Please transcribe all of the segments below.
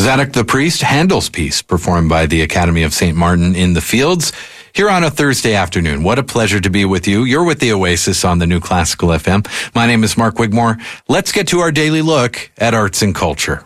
Zadok the Priest, Handel's piece, performed by the Academy of St. Martin in the Fields, here on a Thursday afternoon. What a pleasure to be with you. You're with the Oasis on the New Classical FM. My name is Mark Wigmore. Let's get to our daily look at arts and culture.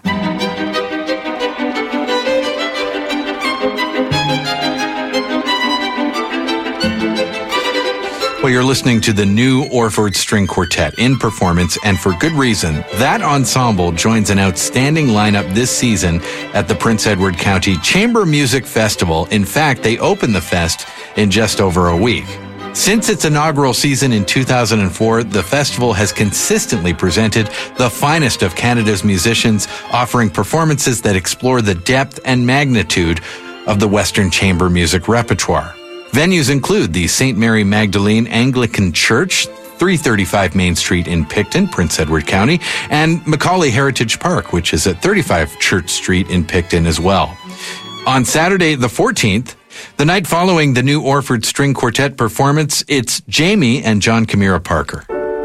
Well, you're listening to the New Orford String Quartet in performance, and for good reason. That ensemble joins an outstanding lineup this season at the Prince Edward County Chamber Music Festival. In fact, they opened the fest in just over a week. Since its inaugural season in 2004, the festival has consistently presented the finest of Canada's musicians, offering performances that explore the depth and magnitude of the Western chamber music repertoire. Venues include the St. Mary Magdalene Anglican Church, 335 Main Street in Picton, Prince Edward County, and Macaulay Heritage Park, which is at 35 Church Street in Picton as well. On Saturday, the 14th, the night following the New Orford String Quartet performance, it's Jamie and John Camira Parker.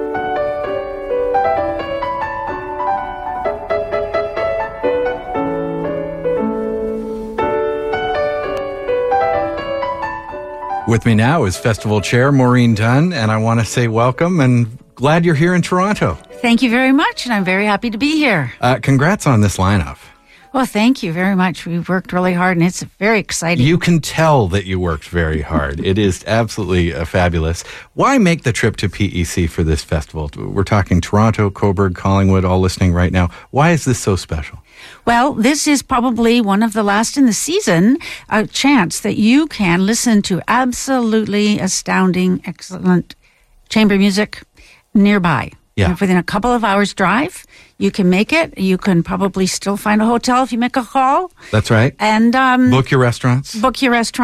With me now is Festival Chair Maureen Dunn, and I want to say welcome and glad you're here in Toronto. Thank you very much, and I'm very happy to be here. Congrats on this lineup. Well, thank you very much. We've worked really hard, and it's very exciting. You can tell that you worked very hard. It is absolutely fabulous. Why make the trip to PEC for this festival? We're talking Toronto, Cobourg, Collingwood, all listening right now. Why is this so special? Well, this is probably one of the last in the season, a chance that you can listen to absolutely astounding, excellent chamber music nearby. Yeah. Within a couple of hours drive, you can make it. You can probably still find a hotel if you make a call. That's right. And book your restaurants. But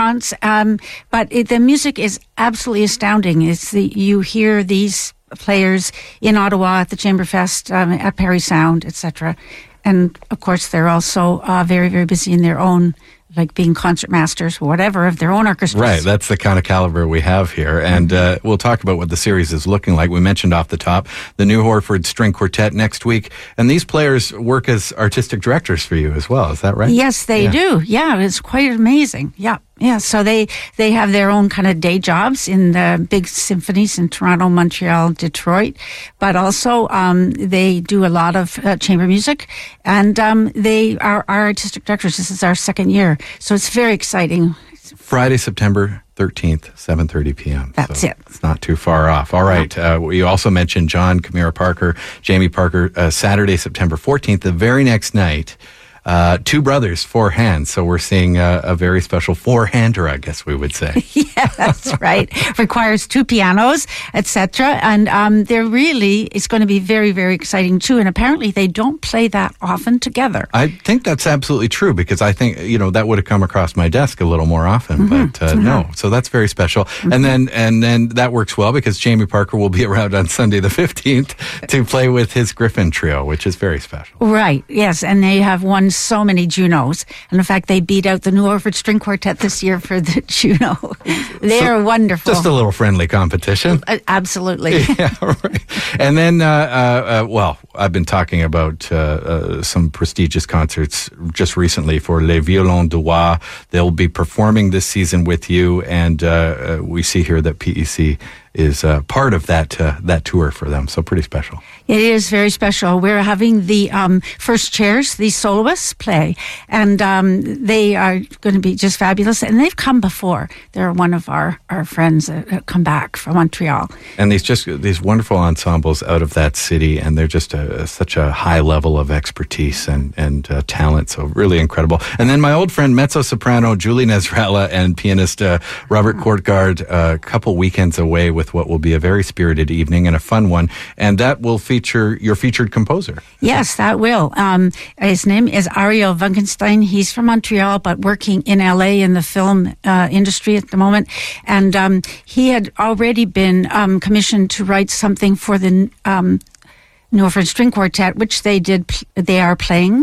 the music is absolutely astounding. You hear these players in Ottawa at the Chamberfest, at Parry Sound, etc. And of course, they're also very, very busy in their own, like being concertmasters or whatever, of their own orchestras. Right, that's the kind of caliber we have here. And we'll talk about what the series is looking like. We mentioned off the top the New Orford String Quartet next week. And these players work as artistic directors for you as well. Is that right? Yes, they do. Yeah, it's quite amazing. Yeah. Yeah, so they have their own kind of day jobs in the big symphonies in Toronto, Montreal, Detroit, but also they do a lot of chamber music, and they are our artistic directors. This is our second year, so it's very exciting. Friday, September 13th, 7:30 p.m. That's it. It's not too far off. All right. You also mentioned John Camira Parker, Jamie Parker, Saturday, September 14th, the very next night. Two brothers, four hands. So we're seeing a very special four-hander, I guess we would say. Yeah, that's right. Requires two pianos, etc. And it's going to be very, very exciting too. And apparently they don't play that often together. I think that's absolutely true, because I think, that would have come across my desk a little more often, but no. So that's very special. Mm-hmm. And then that works well, because Jamie Parker will be around on Sunday the 15th to play with his Griffin Trio, which is very special. Right. Yes. And they have won so many Junos. And in fact, they beat out the New Orford String Quartet this year for the Juno. They're wonderful. Just a little friendly competition. Absolutely. Yeah, right. And then, I've been talking about some prestigious concerts just recently for Les Violons du Roi. They'll be performing this season with you, and we see here that PEC is part of that tour for them. So pretty special. It is very special. We're having the first chairs, the soloists, play, and they are going to be just fabulous. And they've come before. They're one of our friends that come back from Montreal. And these wonderful ensembles out of that city, and they're just such a high level of expertise and talent. So really incredible. And then my old friend mezzo-soprano Julie Nezrella and pianist Robert Courtgard, a couple weekends away with what will be a very spirited evening and a fun one, and that will feature your featured composer. Yes, that will. His name is Ariel Funkenstein. He's from Montreal, but working in LA in the film industry at the moment, and he had already been commissioned to write something for the New Orford String Quartet, which they are playing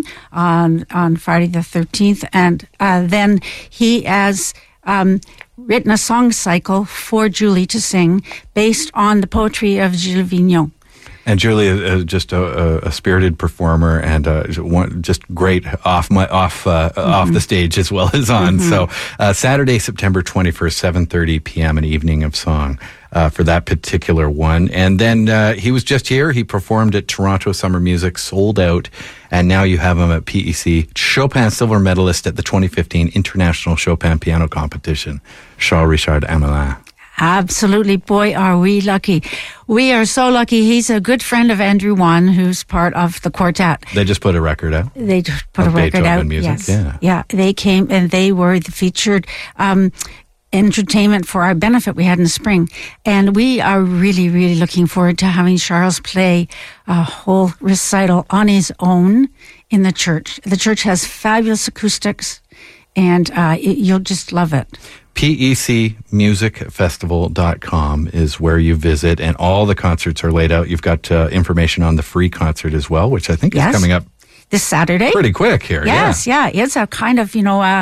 on Friday the 13th, and then he has written a song cycle for Julie to sing based on the poetry of Gilles Vigneault. And Julie is just a spirited performer and just great off the stage as well as on. So Saturday, September 21st, 7:30 p.m., an evening of song for that particular one. And then he was just here. He performed at Toronto Summer Music, sold out. And now you have him at PEC, Chopin silver medalist at the 2015 International Chopin Piano Competition, Charles-Richard Hamelin. Absolutely. Boy, are we lucky. We are so lucky. He's a good friend of Andrew Wan, who's part of the quartet. They just put a record out? They just put a record Beethoven out. Music. Yes. Yeah. They came and they were the featured entertainment for our benefit we had in the spring. And we are really, really looking forward to having Charles play a whole recital on his own in the church. The church has fabulous acoustics, and you'll just love it. PECmusicfestival.com is where you visit, and all the concerts are laid out. You've got information on the free concert as well, which I think is coming up this Saturday. Pretty quick here. Yes, yeah. It's a kind of,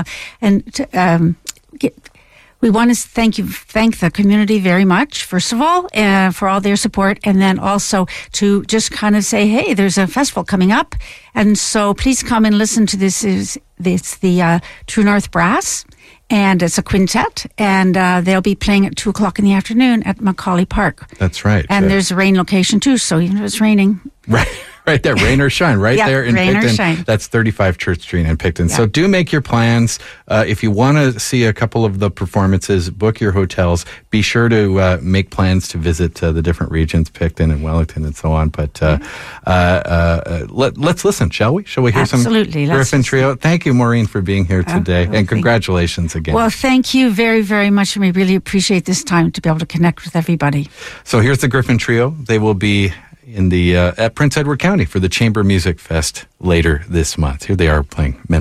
we want to thank the community very much, first of all, for all their support, and then also to just kind of say, hey, there's a festival coming up, and so please come and listen to this. It's the True North Brass, and it's a quintet, and they'll be playing at 2:00 in the afternoon at Macaulay Park. That's right. And there's a rain location too, so even if it's raining. Right there, rain or shine, there in rain Picton. Or shine. That's 35 Church Street in Picton. Yeah. So do make your plans. If you want to see a couple of the performances, book your hotels. Be sure to make plans to visit the different regions, Picton and Wellington and so on. But let's listen, shall we? Shall we hear some Griffin Trio? Thank you, Maureen, for being here today. And congratulations again. Well, thank you very, very much. And we really appreciate this time to be able to connect with everybody. So here's the Griffin Trio. They will be in the at Prince Edward County for the Chamber Music Fest later this month. Here they are playing